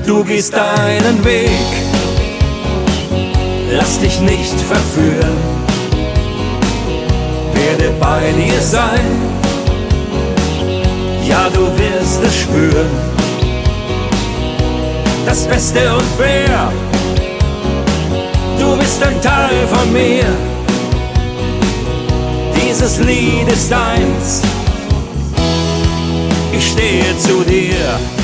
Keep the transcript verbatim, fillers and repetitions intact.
Du gehst deinen Weg, lass dich nicht verführen, werde bei dir sein, ja du wirst es spüren. Das Beste und mehr, du bist ein Teil von mir, dieses Lied ist deins, ich stehe zu dir.